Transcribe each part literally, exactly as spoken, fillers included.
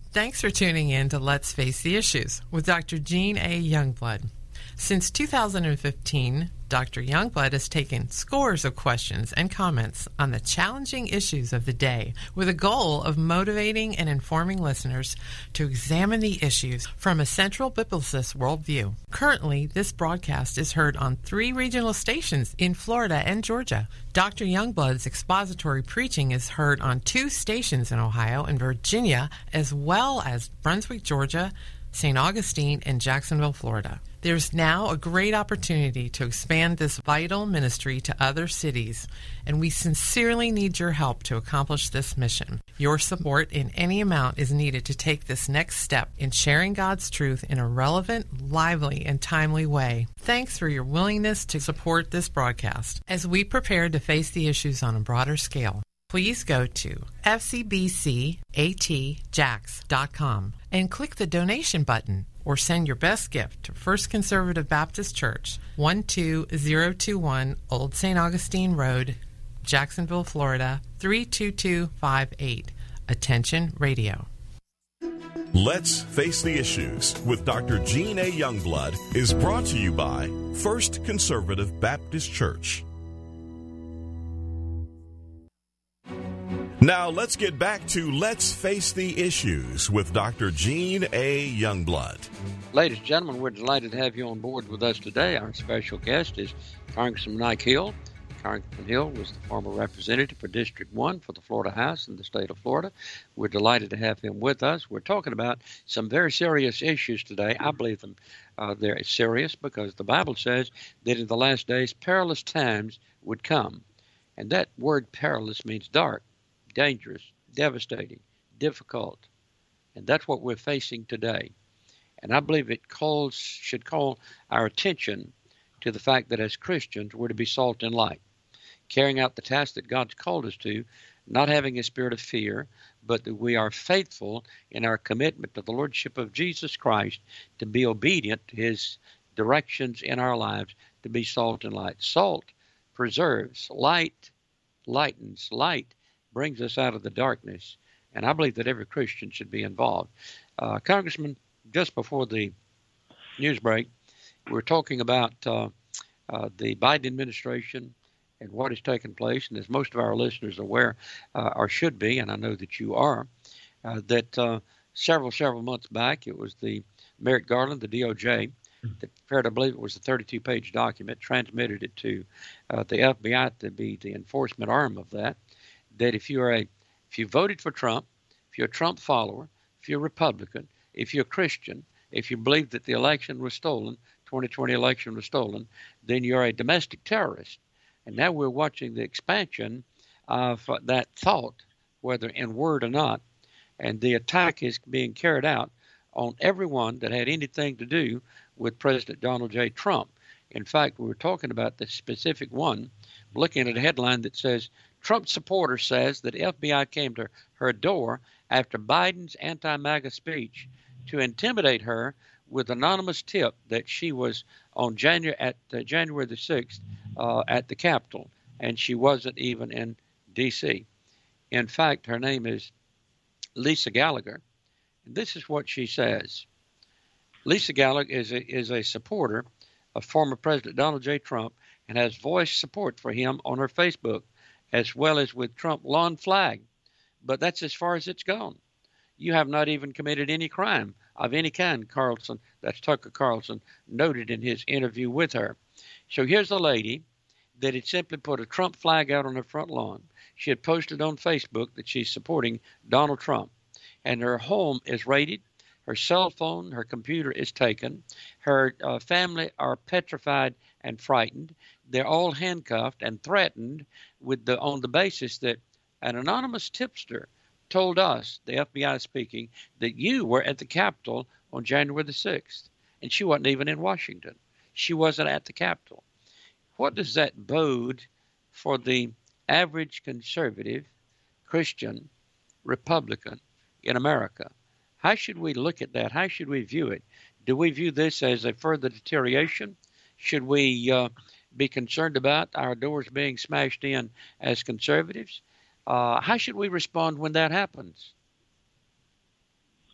Thanks for tuning in to Let's Face the Issues with Doctor Jean A. Youngblood. Since two thousand fifteen, Doctor Youngblood has taken scores of questions and comments on the challenging issues of the day with a goal of motivating and informing listeners to examine the issues from a central biblicist worldview. Currently, this broadcast is heard on three regional stations in Florida and Georgia. Doctor Youngblood's expository preaching is heard on two stations in Ohio and Virginia, as well as Brunswick, Georgia, Saint Augustine, and Jacksonville, Florida. There's now a great opportunity to expand this vital ministry to other cities, and we sincerely need your help to accomplish this mission. Your support in any amount is needed to take this next step in sharing God's truth in a relevant, lively, and timely way. Thanks for your willingness to support this broadcast as we prepare to face the issues on a broader scale. Please go to f c b c a t jax dot com and click the donation button, or send your best gift to First Conservative Baptist Church, one two zero two one Old Saint Augustine Road, Jacksonville, Florida, three two two five eight. Attention Radio. Let's Face the Issues with Doctor Jean A. Youngblood is brought to you by First Conservative Baptist Church. Now let's get back to Let's Face the Issues with Doctor Jean A. Youngblood. Ladies and gentlemen, we're delighted to have you on board with us today. Our special guest is Congressman Mike Hill. Congressman Hill was the former representative for District one for the Florida House in the state of Florida. We're delighted to have him with us. We're talking about some very serious issues today. I believe them uh, they're serious because the Bible says that in the last days perilous times would come. And that word perilous means dark, dangerous, devastating, difficult. And that's what we're facing today. And I believe it calls should call our attention to the fact that as Christians, we're to be salt and light, carrying out the task that God's called us to, not having a spirit of fear, but that we are faithful in our commitment to the Lordship of Jesus Christ, to be obedient to His directions in our lives, to be salt and light. Salt preserves, light lightens, light brings us out of the darkness. And I believe that every Christian should be involved. Uh, Congressman, just before the news break, we were talking about uh, uh, the Biden administration and what has taken place. And as most of our listeners are aware, uh, or should be, and I know that you are, uh, that uh, several, several months back, it was the Merrick Garland, the D O J, that prepared, I believe it was a thirty-two page document, transmitted it to uh, the F B I to be the enforcement arm of that, that if you're a, if you voted for Trump, if you're a Trump follower, if you're a Republican, if you're a Christian, if you believe that the election was stolen, twenty twenty election was stolen, then you're a domestic terrorist. And now we're watching the expansion of that thought, whether in word or not, and the attack is being carried out on everyone that had anything to do with President Donald J. Trump. In fact, we were talking about the specific one, looking at a headline that says, Trump supporter says that F B I came to her door after Biden's anti-MAGA speech to intimidate her with anonymous tip that she was on January at uh, January the sixth uh, at the Capitol, and she wasn't even in D C. In fact, her name is Lisa Gallagher. And this is what she says. Lisa Gallagher is a, is a supporter of former President Donald J. Trump and has voiced support for him on her Facebook, as well as with Trump lawn flag. But that's as far as it's gone. You have not even committed any crime of any kind, Carlson, that's Tucker Carlson, noted in his interview with her. So here's a lady that had simply put a Trump flag out on her front lawn. She had posted on Facebook that she's supporting Donald Trump. And her home is raided. Her cell phone, her computer is taken. Her uh, family are petrified and frightened. They're all handcuffed and threatened with the on the basis that an anonymous tipster told us, the F B I speaking, that you were at the Capitol on January the sixth. And she wasn't even in Washington. She wasn't at the Capitol. What does that bode for the average conservative, Christian, Republican in America? How should we look at that? How should we view it? Do we view this as a further deterioration? Should we uh, be concerned about our doors being smashed in as conservatives? Uh, how should we respond when that happens?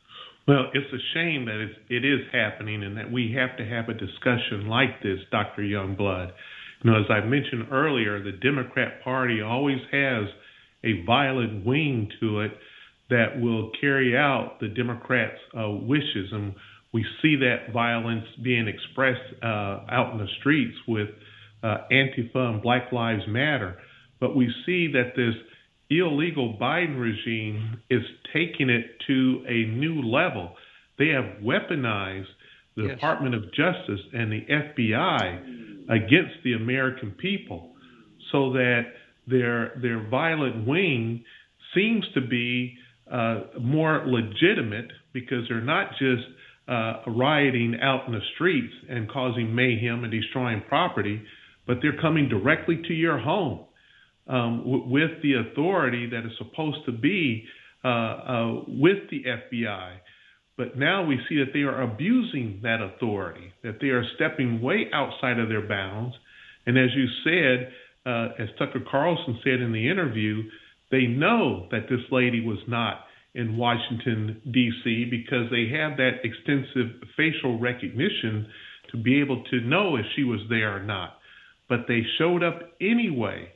Well, it's a shame that it's, it is happening and that we have to have a discussion like this, Doctor Youngblood. You know, as I mentioned earlier, the Democrat Party always has a violent wing to it that will carry out the Democrats' uh, wishes. And we see that violence being expressed uh, out in the streets with uh, Antifa and Black Lives Matter. But we see that this illegal Biden regime is taking it to a new level. They have weaponized the yes. Department of Justice and the F B I against the American people, so that their their violent wing seems to be uh, more legitimate, because they're not just uh, rioting out in the streets and causing mayhem and destroying property, but they're coming directly to your home um, w- with the authority that is supposed to be uh, uh, with the F B I. But now we see that they are abusing that authority, that they are stepping way outside of their bounds. And as you said, uh, as Tucker Carlson said in the interview, they know that this lady was not in Washington, D C, because they have that extensive facial recognition to be able to know if she was there or not. But they showed up anyway.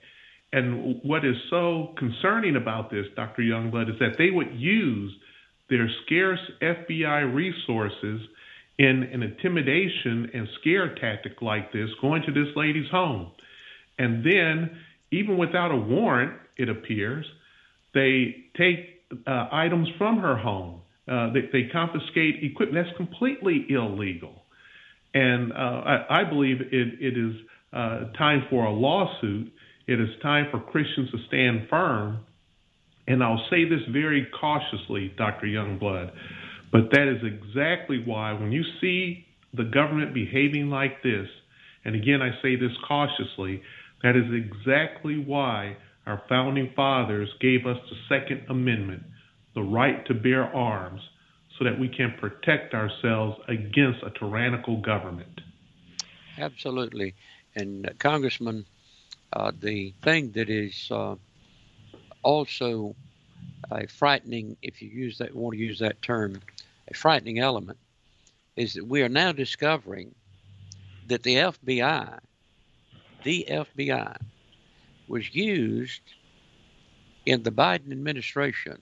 And what is so concerning about this, Doctor Youngblood, is that they would use their scarce F B I resources in an intimidation and scare tactic like this, going to this lady's home. And then, even without a warrant, it appears, they take uh, items from her home. Uh, they, they confiscate equipment. That's completely illegal. And uh, I, I believe it, it is uh, time for a lawsuit. It is time for Christians to stand firm. And I'll say this very cautiously, Doctor Youngblood, but that is exactly why when you see the government behaving like this, and again I say this cautiously, that is exactly why our founding fathers gave us the Second Amendment, the right to bear arms, so that we can protect ourselves against a tyrannical government. Absolutely. And uh, Congressman, uh, the thing that is uh, also a frightening, if you use that, want to use that term, a frightening element, is that we are now discovering that the F B I, the F B I, was used in the Biden administration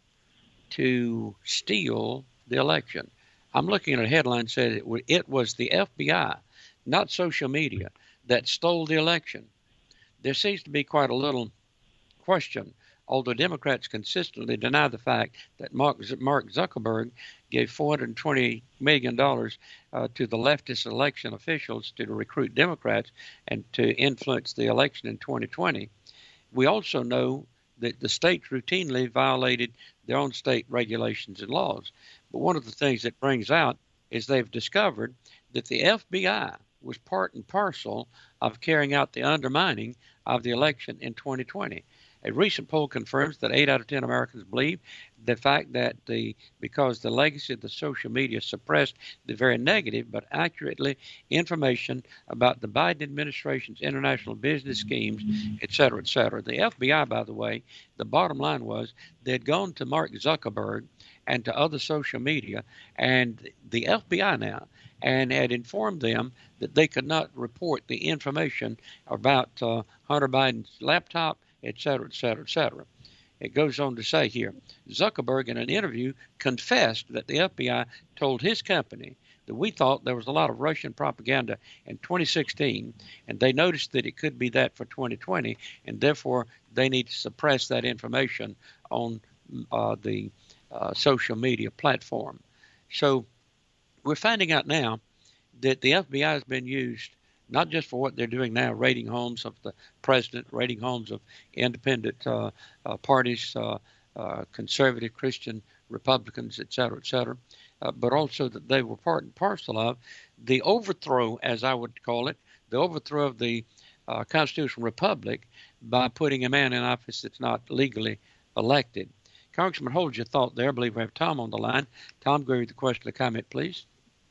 to steal the election. I'm looking at a headline that said it, it was the F B I, not social media, that stole the election. There seems to be quite a little question, although Democrats consistently deny the fact that Mark, Mark Zuckerberg gave four hundred twenty million dollars uh, to the leftist election officials to recruit Democrats and to influence the election in twenty twenty. We also know that the states routinely violated their own state regulations and laws. But one of the things that brings out is they've discovered that the F B I was part and parcel of carrying out the undermining of the election in twenty twenty. A recent poll confirms that eight out of ten Americans believe the fact that the because the legacy of the social media suppressed the very negative but accurately information about the Biden administration's international business schemes, et cetera, et cetera. The F B I, by the way, the bottom line was they had gone to Mark Zuckerberg and to other social media, and the F B I now, and had informed them that they could not report the information about uh, Hunter Biden's laptop, et cetera, et cetera, et cetera. It goes on to say here, Zuckerberg in an interview confessed that the F B I told his company that we thought there was a lot of Russian propaganda in twenty sixteen, and they noticed that it could be that for twenty twenty, and therefore they need to suppress that information on uh, the uh, social media platform. So we're finding out now that the F B I has been used not just for what they're doing now, raiding homes of the president, raiding homes of independent uh, uh, parties, uh, uh, conservative, Christian, Republicans, et cetera, et cetera, uh, but also that they were part and parcel of the overthrow, as I would call it, the overthrow of the uh, constitutional republic by putting a man in office that's not legally elected. Congressman, hold your thought there. I believe we have Tom on the line. Tom, go with the question or comment, please.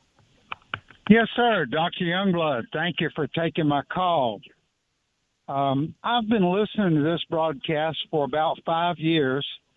Yes, sir. Doctor Youngblood, thank you for taking my call. Um, I've been listening to this broadcast for about five years.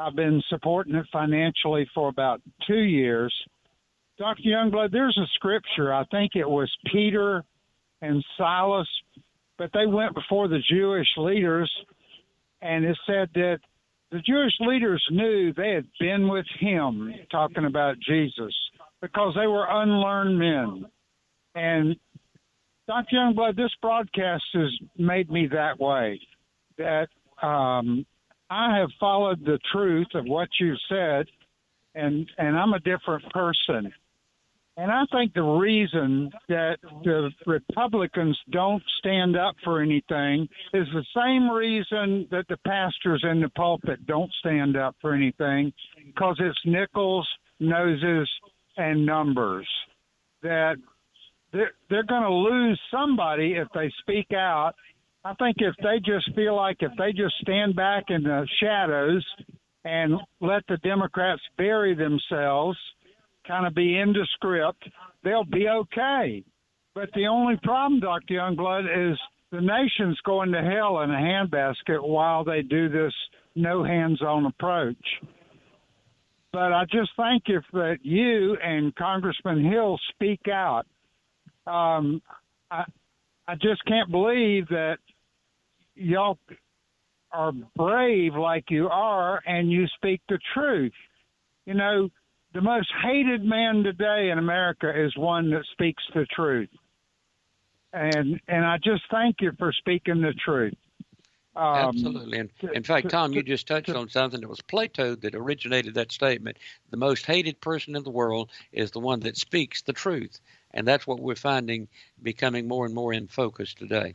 I've been supporting it financially for about two years. Doctor Youngblood, there's a scripture. I think it was Peter and Silas, but they went before the Jewish leaders, and it said that the Jewish leaders knew they had been with him, talking about Jesus, because they were unlearned men. And Doctor Youngblood, this broadcast has made me that way, that um, I have followed the truth of what you said, and, and I'm a different person. And I think the reason that the Republicans don't stand up for anything is the same reason that the pastors in the pulpit don't stand up for anything, because it's nickels, noses, and numbers. That they're, they're going to lose somebody if they speak out. I think if they just feel like if they just stand back in the shadows and let the Democrats bury themselves, kind of be indescript, they'll be okay. But the only problem, Doctor Youngblood, is the nation's going to hell in a handbasket while they do this no hands-on approach. But I just think if that you and Congressman Hill speak out, um, I, I just can't believe that y'all are brave like you are and you speak the truth. You know, the most hated man today in America is one that speaks the truth. And and I just thank you for speaking the truth. Um, Absolutely. And in fact, Tom, you just touched on something. It was Plato that originated that statement. The most hated person in the world is the one that speaks the truth. And that's what we're finding becoming more and more in focus today.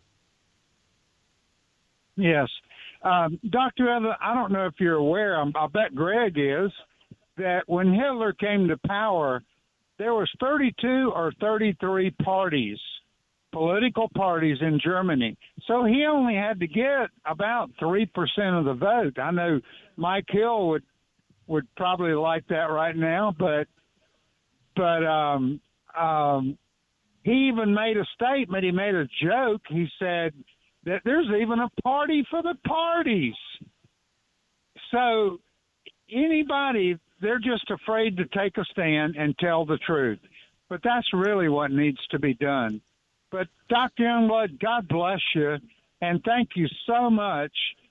Yes. Um, Doctor Evans, I don't know if you're aware, I bet Greg is, that when Hitler came to power, there was thirty-two or thirty-three parties, political parties in Germany. So he only had to get about three percent of the vote. I know Mike Hill would would probably like that right now, but but um, um, he even made a statement. He made a joke. He said that there's even a party for the parties. So anybody, they're just afraid to take a stand and tell the truth. But that's really what needs to be done. But Doctor Youngblood, God bless you, and thank you so much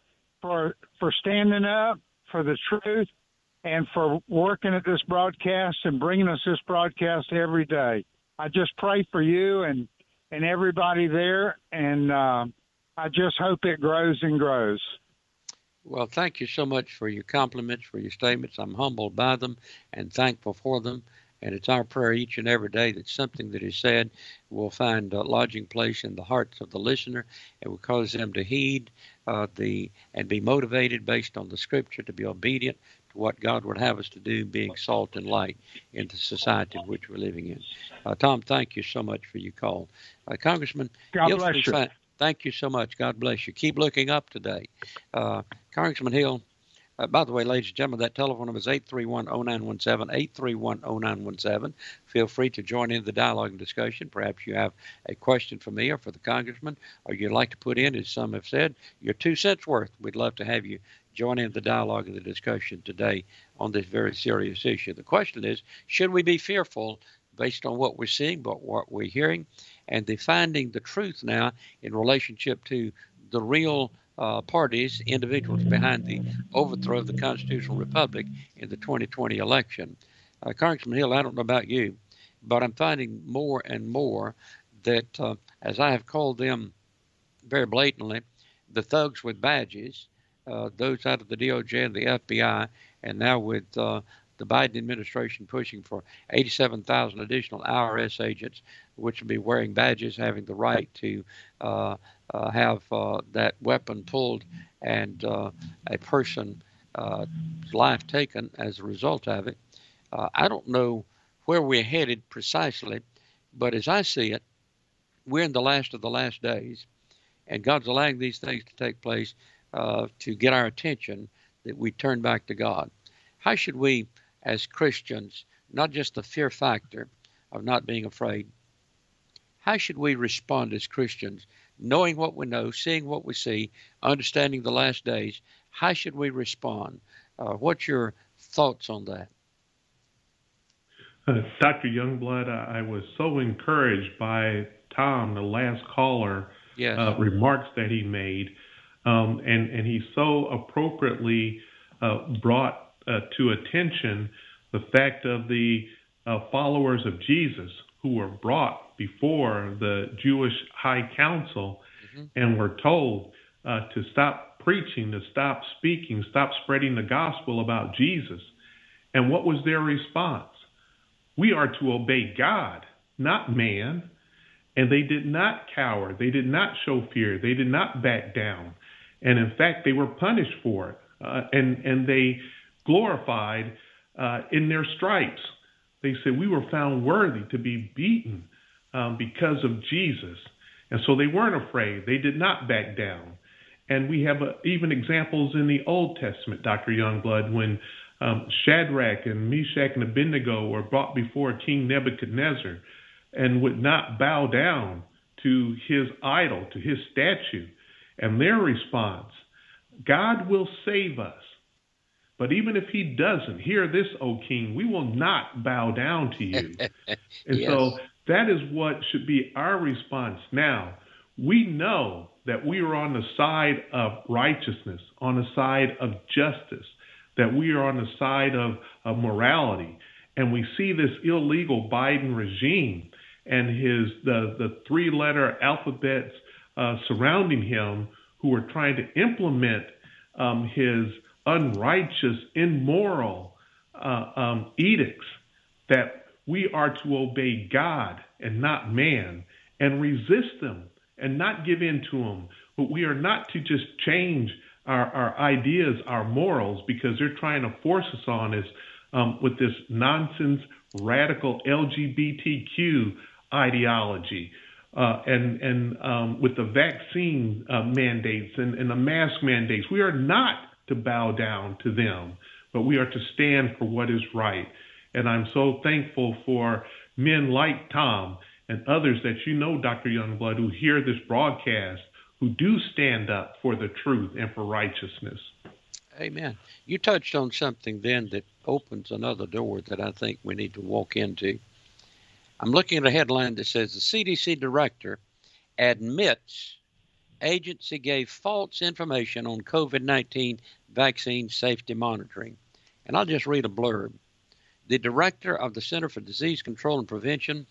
for for standing up for the truth and for working at this broadcast and bringing us this broadcast every day. I just pray for you and, and everybody there, and uh, I just hope it grows and grows. Well, thank you so much for your compliments, for your statements. I'm humbled by them and thankful for them. And it's our prayer each and every day that something that is said will find a lodging place in the hearts of the listener and will cause them to heed uh, the and be motivated based on the Scripture to be obedient to what God would have us to do, being salt and light in the society in which we're living in. Uh, Tom, thank you so much for your call. Uh, Congressman, God bless you. Fi- thank you so much. God bless you. Keep looking up today. Uh, Congressman Hill, Uh, by the way, ladies and gentlemen, that telephone number is eight three one, oh nine one seven, eight three one, oh nine one seven. Feel free to join in the dialogue and discussion. Perhaps you have a question for me or for the congressman, or you'd like to put in, as some have said, your two cents worth. We'd love to have you join in the dialogue and the discussion today on this very serious issue. The question is, should we be fearful based on what we're seeing, but what we're hearing, and the finding the truth now in relationship to the real Uh, parties, individuals behind the overthrow of the constitutional republic in the twenty twenty election. Uh, Congressman Hill, I don't know about you, but I'm finding more and more that, uh, as I have called them very blatantly, the thugs with badges, uh, those out of the D O J and the F B I, and now with uh, the Biden administration pushing for eighty-seven thousand additional I R S agents, which will be wearing badges, having the right to uh, uh, have uh, that weapon pulled and uh, a person's uh, life taken as a result of it. Uh, I don't know where we're headed precisely, but as I see it, we're in the last of the last days, and God's allowing these things to take place uh, to get our attention, that we turn back to God. How should we, as Christians, not just the fear factor of not being afraid, how should we respond as Christians, knowing what we know, seeing what we see, understanding the last days? How should we respond Uh, what's your thoughts on that? Uh, Doctor Youngblood, I, I was so encouraged by Tom, the last caller, yes. uh, remarks that he made. Um, and, and he so appropriately uh, brought uh, to attention the fact of the uh, followers of Jesus who were brought before the Jewish High Council mm-hmm. and were told uh, to stop preaching, to stop speaking, stop spreading the gospel about Jesus. And what was their response? We are to obey God, not man. And they did not cower. They did not show fear. They did not back down. And in fact, they were punished for it. Uh, and, and they glorified uh, in their stripes. They said, we were found worthy to be beaten um, because of Jesus. And so they weren't afraid. They did not back down. And we have uh, even examples in the Old Testament, Doctor Youngblood, when um, Shadrach and Meshach and Abednego were brought before King Nebuchadnezzar and would not bow down to his idol, to his statue. And their response, God will save us. But even if he doesn't, hear this, O king, we will not bow down to you. And yes. So that is what should be our response now. We know that we are on the side of righteousness, on the side of justice, that we are on the side of, of morality. And we see this illegal Biden regime and his the, the three-letter alphabets uh, surrounding him who are trying to implement um, his unrighteous, immoral uh, um, edicts, that we are to obey God and not man and resist them and not give in to them. But we are not to just change our, our ideas, our morals, because they're trying to force us on us um, with this nonsense, radical L G B T Q ideology. Uh, and and um, with the vaccine uh, mandates and, and the mask mandates, we are not to bow down to them, but we are to stand for what is right. And I'm so thankful for men like Tom and others that you know, Doctor Youngblood, who hear this broadcast, who do stand up for the truth and for righteousness. Amen. You touched on something then that opens another door that I think we need to walk into. I'm looking at a headline that says the C D C director admits agency gave false information on COVID nineteen vaccine safety monitoring. And I'll just read a blurb. The director of the Center for Disease Control and Prevention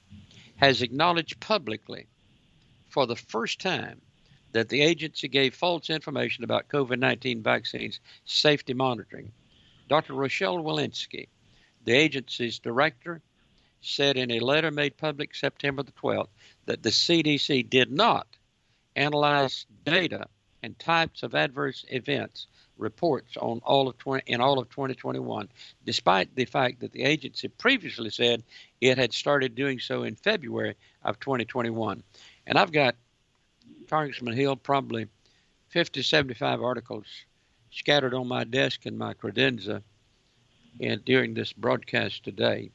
has acknowledged publicly for the first time that the agency gave false information about COVID nineteen vaccines safety monitoring. Doctor Rochelle Walensky, the agency's director, said in a letter made public September the twelfth that the C D C did not analyze data and types of adverse events reports on all of twenty in all of twenty twenty-one, despite the fact that the agency previously said it had started doing so in February of twenty twenty-one. And I've got, Congressman Hill, probably fifty, seventy-five articles scattered on my desk in my credenza and during this broadcast today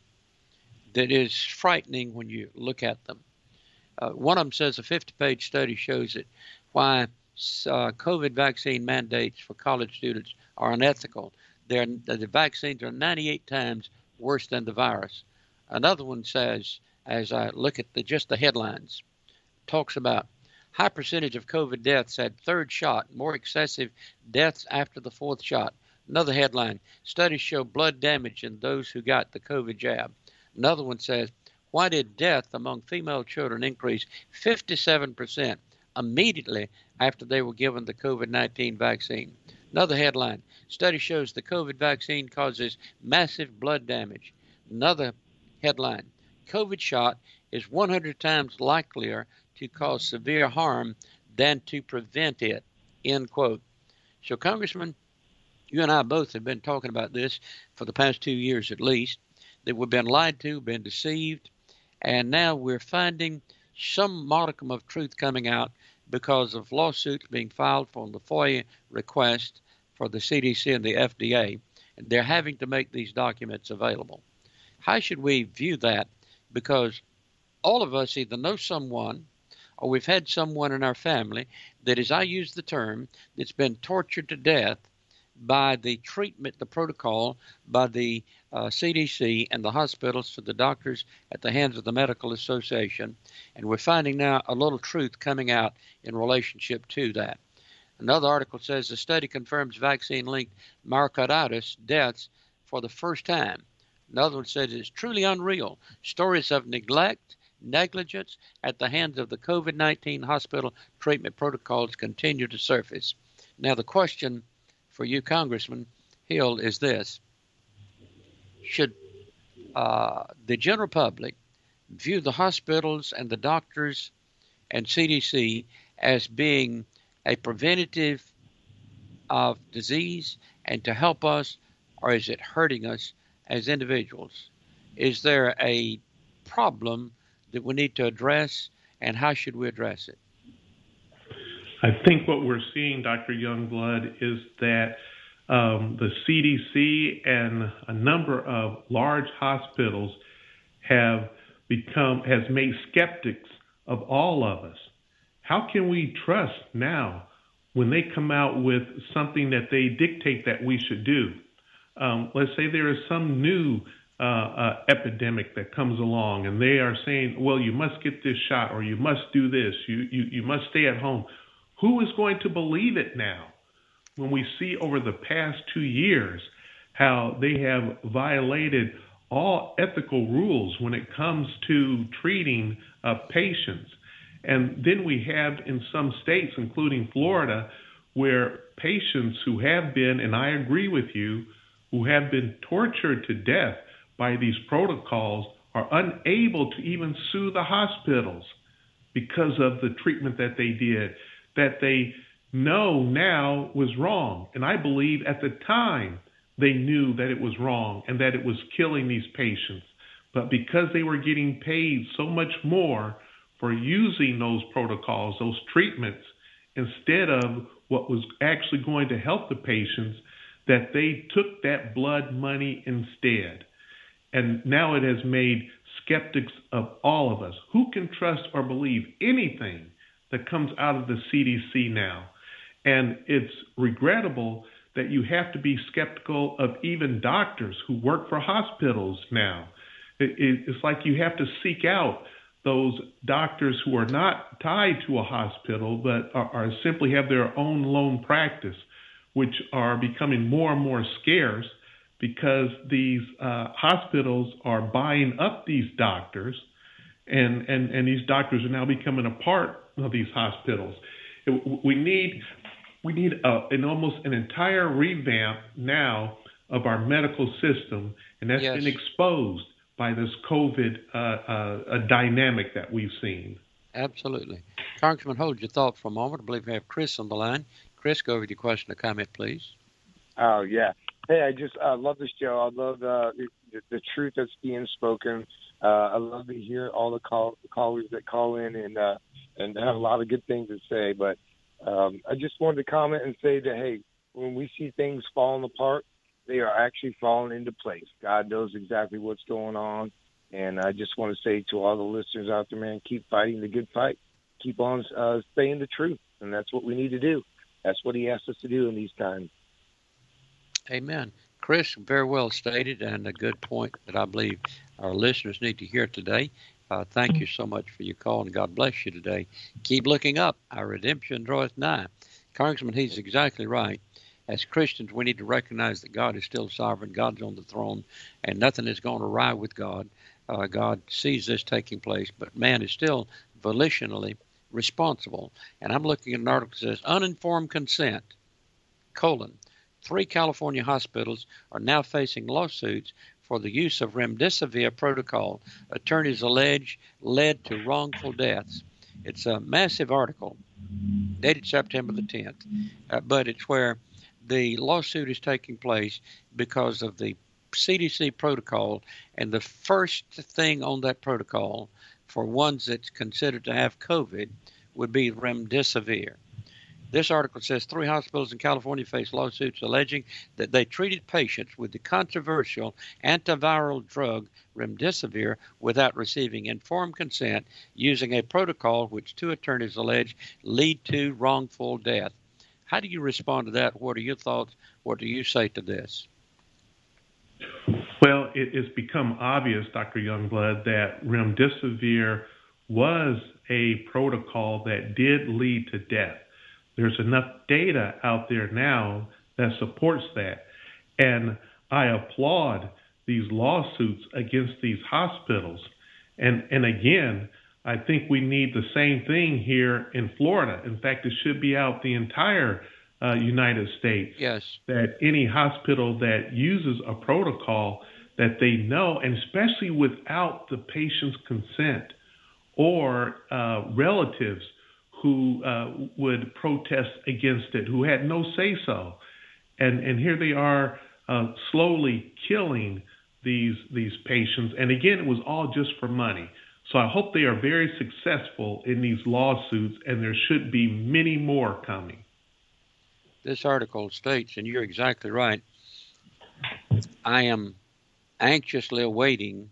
that is frightening when you look at them. Uh, one of them says a fifty-page study shows that why uh, COVID vaccine mandates for college students are unethical. They're, the vaccines are ninety-eight times worse than the virus. Another one says, as I look at the, just the headlines, talks about high percentage of COVID deaths had third shot, more excessive deaths after the fourth shot. Another headline, studies show blood damage in those who got the COVID jab. Another one says, why did death among female children increase fifty-seven percent immediately after they were given the COVID nineteen vaccine? Another headline, study shows the COVID vaccine causes massive blood damage. Another headline, COVID shot is one hundred times likelier to cause severe harm than to prevent it, end quote. So, Congressman, you and I both have been talking about this for the past two years at least, that we've been lied to, been deceived, and now we're finding some modicum of truth coming out because of lawsuits being filed from the FOIA request for the C D C and the F D A, and they're having to make these documents available. How should we view that? Because all of us either know someone or we've had someone in our family that, as I use the term, that's been tortured to death by the treatment, the protocol, by the uh, C D C and the hospitals to the doctors at the hands of the Medical Association. And we're finding now a little truth coming out in relationship to that. Another article says the study confirms vaccine-linked myocarditis deaths for the first time. Another one says it's truly unreal. Stories of neglect, negligence at the hands of the COVID nineteen hospital treatment protocols continue to surface. Now, the question for you, Congressman Hill, is this. Should uh, the general public view the hospitals and the doctors and C D C as being a preventative of disease and to help us, or is it hurting us as individuals? Is there a problem that we need to address, and how should we address it? I think what we're seeing, Doctor Youngblood, is that um, the C D C and a number of large hospitals have become, has made skeptics of all of us. How can we trust now when they come out with something that they dictate that we should do? Um, let's say there is some new uh, uh, epidemic that comes along and they are saying, well, you must get this shot or you must do this, you, you, you must stay at home. Who is going to believe it now when we see over the past two years how they have violated all ethical rules when it comes to treating uh, patients? And then we have in some states, including Florida, where patients who have been, and I agree with you, who have been tortured to death by these protocols are unable to even sue the hospitals because of the treatment that they did, that they know now was wrong. And I believe at the time they knew that it was wrong and that it was killing these patients. But because they were getting paid so much more for using those protocols, those treatments, instead of what was actually going to help the patients, that they took that blood money instead. And now it has made skeptics of all of us. Who can trust or believe anything that comes out of the C D C now? And it's regrettable that you have to be skeptical of even doctors who work for hospitals now. It, it, it's like you have to seek out those doctors who are not tied to a hospital but are, are simply have their own lone practice, which are becoming more and more scarce because these uh, hospitals are buying up these doctors, and, and, and these doctors are now becoming a part of these hospitals. It, we need we need a, an almost an entire revamp now of our medical system, and that's yes. been exposed by this COVID uh, uh, dynamic that we've seen. Absolutely. Congressman, hold your thought for a moment. I believe we have Chris on the line. Chris, go over your question or comment, please. Oh, yeah. Hey, I just uh, love this show. I love uh, the, the truth that's being spoken. Uh, I love to hear all the call, callers that call in and uh, and have a lot of good things to say. But um, I just wanted to comment and say that, hey, when we see things falling apart, they are actually falling into place. God knows exactly what's going on. And I just want to say to all the listeners out there, man, keep fighting the good fight. Keep on uh, saying the truth. And that's what we need to do. That's what he asked us to do in these times. Amen. Chris, very well stated and a good point that I believe our listeners need to hear today. Uh, thank you so much for your call, and God bless you today. Keep looking up. Our redemption draweth nigh. Congressman, he's exactly right. As Christians, we need to recognize that God is still sovereign. God's on the throne, and nothing is going awry with God. Uh, God sees this taking place, but man is still volitionally responsible. And I'm looking at an article that says, uninformed consent, colon, three California hospitals are now facing lawsuits for the use of remdesivir protocol. Attorneys allege led to wrongful deaths. It's a massive article dated September the tenth, uh, but it's where the lawsuit is taking place because of the C D C protocol, and the first thing on that protocol for ones that's considered to have COVID would be remdesivir. This article says three hospitals in California face lawsuits alleging that they treated patients with the controversial antiviral drug remdesivir without receiving informed consent using a protocol which two attorneys allege lead to wrongful death. How do you respond to that? What are your thoughts? What do you say to this? Well, it, it's become obvious, Doctor Youngblood, that remdesivir was a protocol that did lead to death. There's enough data out there now that supports that. And I applaud these lawsuits against these hospitals. And, and again, I think we need the same thing here in Florida. In fact, it should be out the entire uh, United States. Yes. That any hospital that uses a protocol that they know, and especially without the patient's consent or uh, relatives who uh, would protest against it, who had no say-so. And, and here they are uh, slowly killing these these patients. And again, it was all just for money. So I hope they are very successful in these lawsuits, and there should be many more coming. This article states, and you're exactly right, I am anxiously awaiting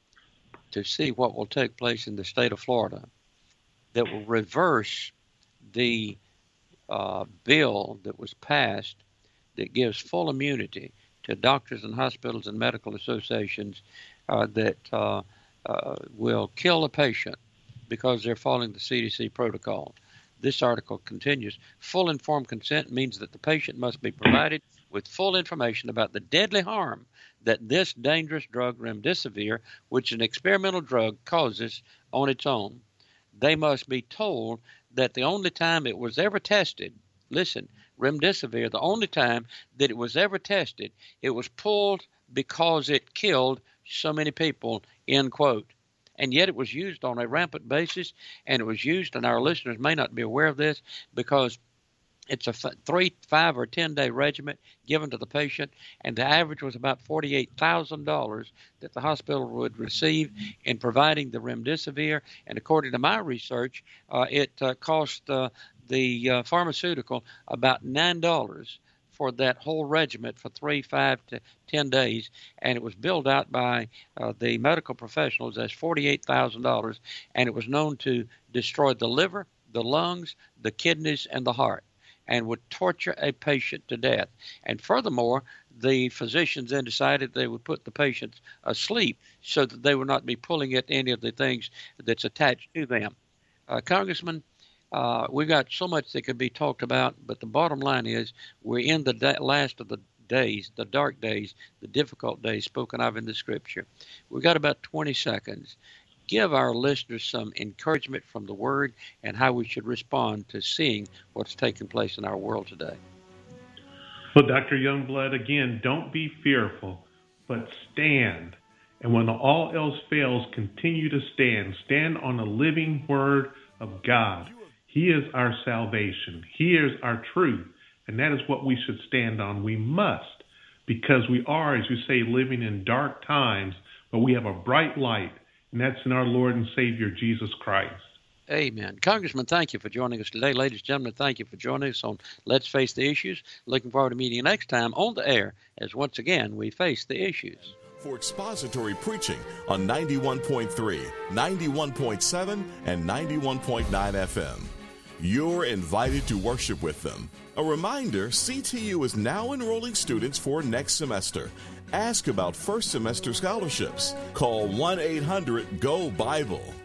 to see what will take place in the state of Florida that will reverse the uh, bill that was passed that gives full immunity to doctors and hospitals and medical associations uh, that uh, uh, will kill a patient because they're following the C D C protocol. This article continues, full informed consent means that the patient must be provided with full information about the deadly harm that this dangerous drug, remdesivir, which is an experimental drug, causes on its own. They must be told that the only time it was ever tested, listen, remdesivir, the only time that it was ever tested, it was pulled because it killed so many people, end quote. And yet it was used on a rampant basis, and it was used, and our listeners may not be aware of this, because it's a three, five, or ten-day regimen given to the patient, and the average was about forty-eight thousand dollars that the hospital would receive in providing the remdesivir. And according to my research, uh, it uh, cost uh, the uh, pharmaceutical about nine dollars for that whole regimen for three, five to ten days, and it was billed out by uh, the medical professionals as forty-eight thousand dollars, and it was known to destroy the liver, the lungs, the kidneys, and the heart, and would torture a patient to death. And furthermore, the physicians then decided they would put the patients asleep so that they would not be pulling at any of the things that's attached to them. Uh, Congressman, uh, we've got so much that could be talked about, but the bottom line is we're in the da- last of the days, the dark days, the difficult days spoken of in the Scripture. We've got about twenty seconds. Give our listeners some encouragement from the Word and how we should respond to seeing what's taking place in our world today. Well, Doctor Youngblood, again, don't be fearful, but stand. And when all else fails, continue to stand. Stand on the living Word of God. He is our salvation. He is our truth. And that is what we should stand on. We must, because we are, as you say, living in dark times, but we have a bright light. And that's in our Lord and Savior, Jesus Christ. Amen. Congressman, thank you for joining us today. Ladies and gentlemen, thank you for joining us on Let's Face the Issues. Looking forward to meeting you next time on the air as once again we face the issues. For expository preaching on ninety-one point three, ninety-one point seven, and ninety-one point nine F M, you're invited to worship with them. A reminder, C T U is now enrolling students for next semester. Ask about first semester scholarships. Call one eight hundred G O Bible.